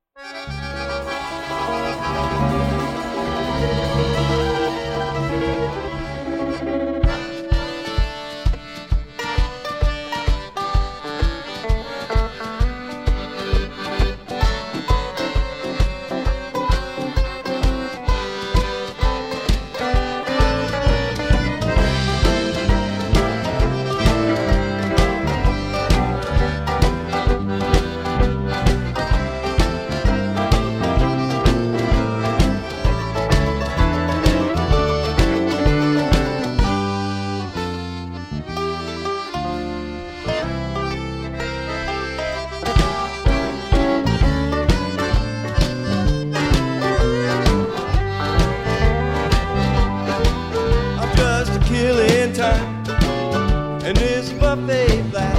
And this buffet flat,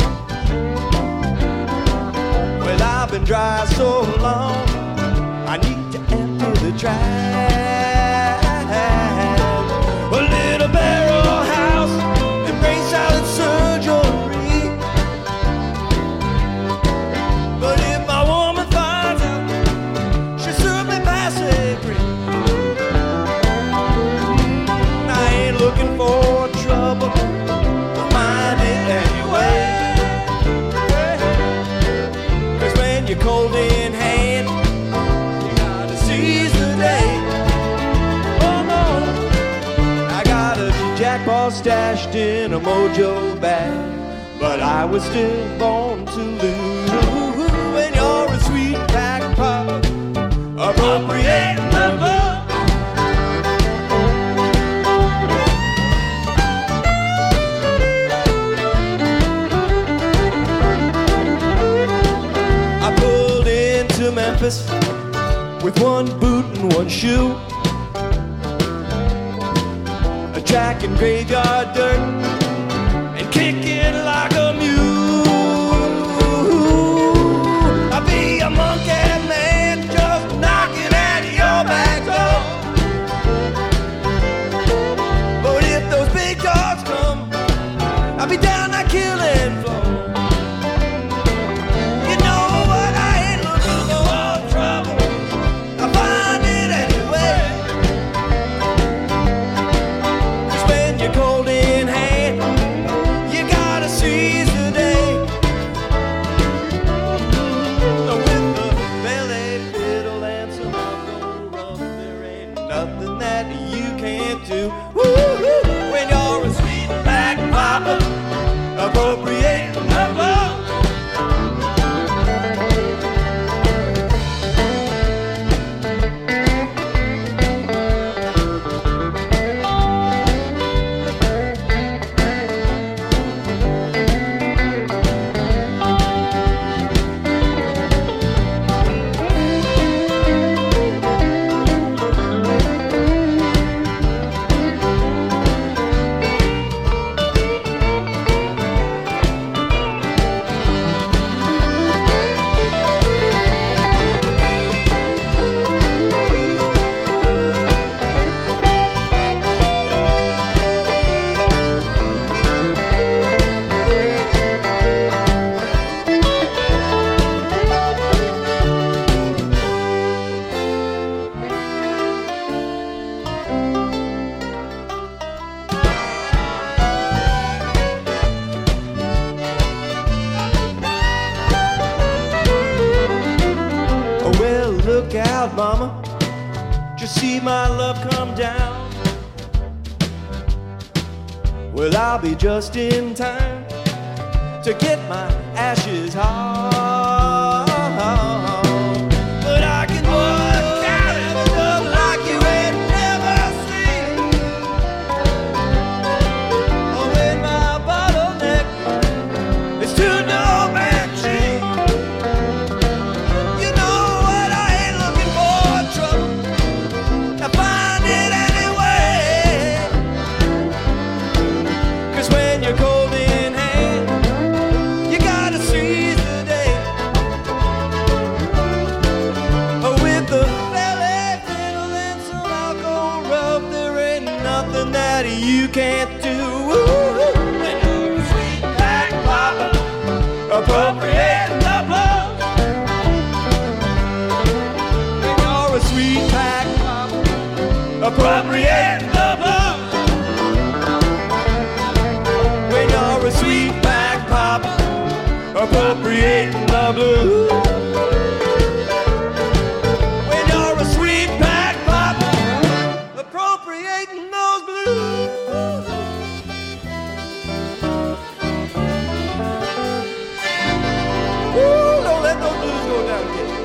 well, I've been dry so long, I need to empty the trash. A little barrel house and brain salad surgery. But if my woman finds out, she'll serve me passe free. I ain't looking for trouble, you're cold in hand, you gotta seize the day. Oh no, I got a jackpot stashed in a mojo bag, but I was still born to lose. When you're a sweet back pop, appropriate the love. Memphis with one boot and one shoe, a track and graveyard dirt, and kicking like a mule. I'll be a monkey man just knocking at your back door. But if those big dogs come, I'll be down that killing floor. Appropriate the love. Look out, mama, just see my love come down. Well, I'll be just in time to get my ashes home. But I can work out and love like you ain't never seen. Oh, when my bottleneck is to no man tree. Cold in hand, you gotta seize the day. With the belly fiddle and some alcohol rub, there ain't nothing that you can't do. And you're a sweet back papa, appropriate the blow. appropriating the blues. When you're a sweet back pop, appropriating the blues. When you're a sweet back pop, appropriating those blues. Ooh, don't let those blues go down, kid.